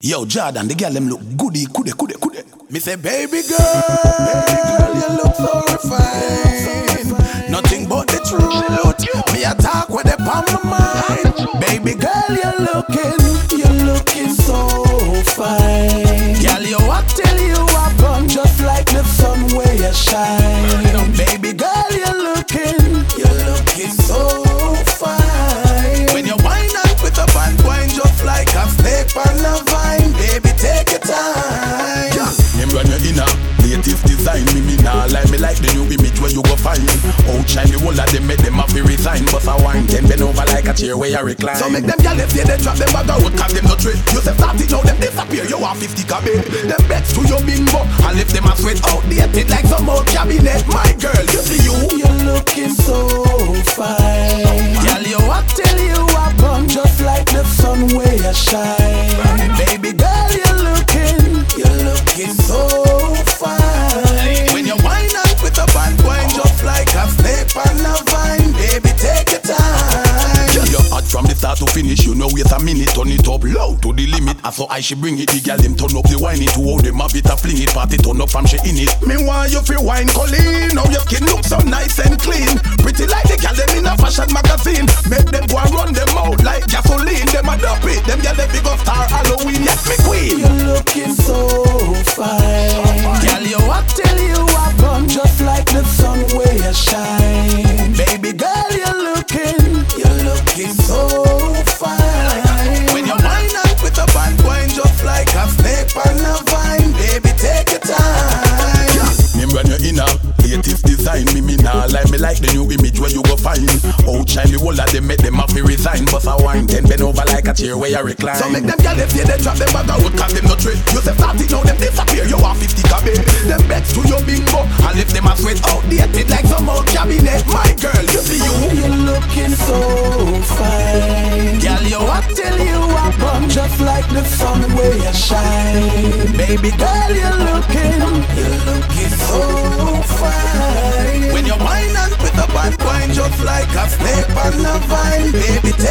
Yo, Jordan, the girl them look goody, kude. Me say, baby girl, you look so refined. Nothing but the truth. Me a talk with it on my mind. Baby girl, you're looking so fine. Girl, you walk till you are born, just like the sun where you shine. Baby girl, you're looking so fine. When you wind up with a band, wine just like a snake on a vine. Baby, take your time. Him run your inner latest design. Me nah like me like the new image where you go find. Outshine the whole of them, make them have to resign. But I wine ten bend over like a chair where you recline. So make them gyal left here, they drop them bag out, cause them no trade. You say start it now, them disappear. You want 50 cabin. Them bets to your bingo and left them a sweat outdated like some old cabinet. My girl, you see you're looking so fine. Girl, you walk till you are born, just like the sun where you shine. Baby girl, you're looking so fine. When you wind up with a band, wine just like a snake on a vine. Baby, take your time. You're hot from the start to finish. You know wait a minute, turn it up loud to the limit. I saw I she bring it. The girl them turn up the wine it to how them have it a fling it. Party turn up from she in it. Me want you feel wine Colleen. Now your skin look so nice and clean. Pretty like the girl them in a fashion magazine. Make them go and run them out like gasoline. Them a dump it. Them girl them big up star Halloween. Yes, me queen. You're looking so fine. Girl, you walk till you are born, just like the sun where you shine. Baby girl, you're looking so fine. When you wind up with a band, wine just like a snake on a vine. Baby, take your time. Him run your inner latest design. Me nah like me like the new image where you go find. Outshine the whole of them, make them have to resign. But I wine ten bend over like a chair where you recline. So make them gyal left here, they drop them bag out, cause them no trade. You say start it now, them disappear. You want 50 cabin. Them bets to your bingo and left them a sweat outdated like some old cabinet. My girl, you see you're looking so fine. Girl, you walk till you are born, just like the sun where you shine. Baby girl, you're looking so fine. When you wind up with a bad wine, just like a snake on a vine. Baby,